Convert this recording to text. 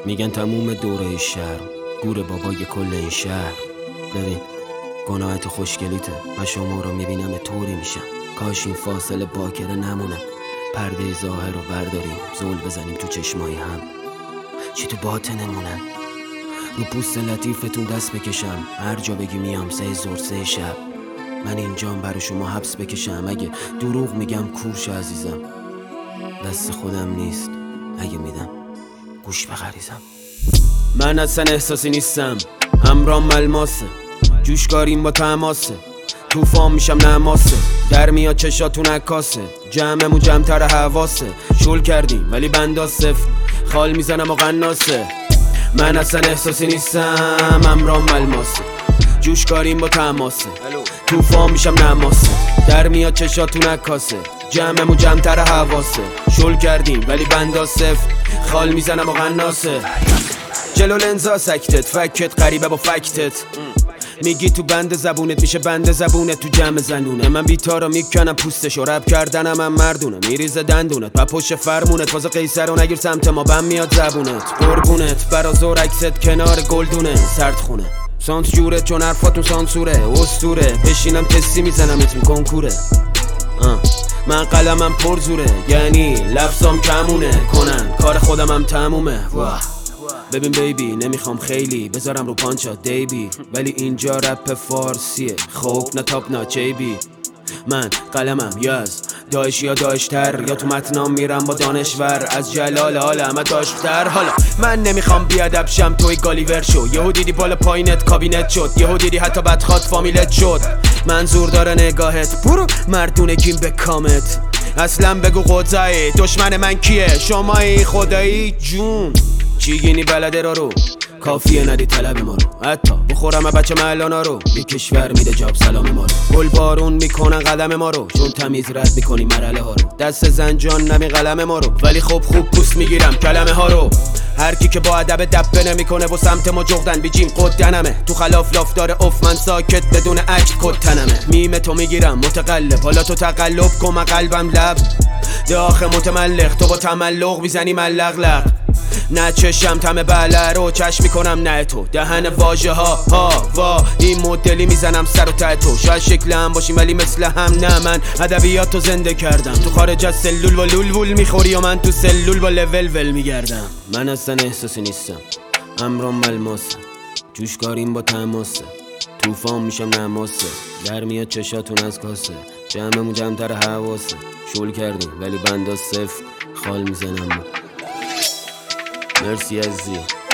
میگن تموم دوره شهر گور بابای کل این شهر. ببین گناهت خوشگلیته، من شما رو میبینم طوری میشم. کاش این فاصله باکره نمونه، پرده ظاهر رو برداریم، زل بزنیم تو چشمای هم، چی تو باطنمونن. رو پوست لطیفتون دست بکشم، هر جا بگی میام، 3 ظهر 3 شب. من اینجام برای شما حبس بکشم، اگه دروغ میگم کورش عزیزم. دست خودم نیست، اگه میدم گوش بغریزم. من اصلا احساسی نیستم، همرام الماسه، جوشکاریم با تماسه، توفان میشم نماسه، در میاد چشاتون عکاسه، جمعمون جمع‌تر حواسه، شل کردیم ولی بندا سفت، خال میزنم و قناسه. من اصلا احساسی نیستم، همرام الماسه، جوشکاریم با تماسه، توفان میشم نماسه، در میاد چشاتون عکاسه، جمعمون جمع‌تر حواسه، شل کردیم ولی بندا سفت، خال میزنم و قناسه. جلو لنزا سکتت، فکت غریبه با فکتت، میگی تو بند زبونت میشه بند زبونت تو جمع زنونه. من بیتارو میکنم پوستشو، رب کردنم هم مردونه، میریزه دندونت و پشت فرمونت، واسه قیصر رو نگیر سمت ما، بم میاد زبونت، قربونت برا زور عکست کنار گلدونه، سرد خونه سانس جوره چون حرفاتون سانسوره، اسطوره بشینم تستی میزنم اسم کنکوره. من قلمم پر زوره، یعنی لفظام کمونه، کنن کار خودم هم تمومه. ببین بیبی نمیخوام خیلی بذارم رو پانچات دیبی، ولی اینجا رپ فارسیه، خوب نه تاپ نه چیبی. من قلمم یاز داعش یا داعشتر، یا تو متنام میرم با دانشور، از جلال عالم داشتر. حالا من نمیخوام بیادب شم، توی گالیور شو، یهو دیدی بالا پایینت کابینت شد، یهو دیدی حتی بدخواد فامیلت شد. منظور داره نگاهت، برو مردونگیم به کامت، اصلا بگو قضایی دشمن من کیه، شمایی خدایی جون چیگینی بلده رو کافیه ندی طلب ما رو، حتی بخورم بچه محلانا رو، بی کشور میده جاب سلام ما رو، گل بارون میکنن قدم ما رو، چون تمیز رد میکنی مرحله ها رو، دست زنجان نمی قلم ما رو، ولی خب خوب پوست میگیرم کلمه ها رو. هر کی که با ادب دبه نمیکنه و سمت ما جغدن بیجیم قدنمه، تو خلاف لاف داره اف، من ساکت بدون اکت کتنمه، میم تو میگیرم متقلب، حالا تو تقلب کن من قلبم لب داخل متملق، تو با تملق میزنی ملق نه چشم تم بله رو چشم میکنم نه تو، دهن واژه ها وا این مدلی میزنم سر و ته تو، شاید شکل هم باشیم ولی مثل هم نه. من ادبیات تو زنده کردم، تو خارج از سلول با لول میخوری و من تو سلول با لول میگردم. من اصلا احساسی نیستم، همرام ملماسه، جوشکاریم با تماسه، توفان میشم نماسه، در میاد چشاتون از کاسه، جمعمون جمع‌تر حواسه، شل کردیم ولی بندا صفر، خال میزنم. مرسی عزیزی.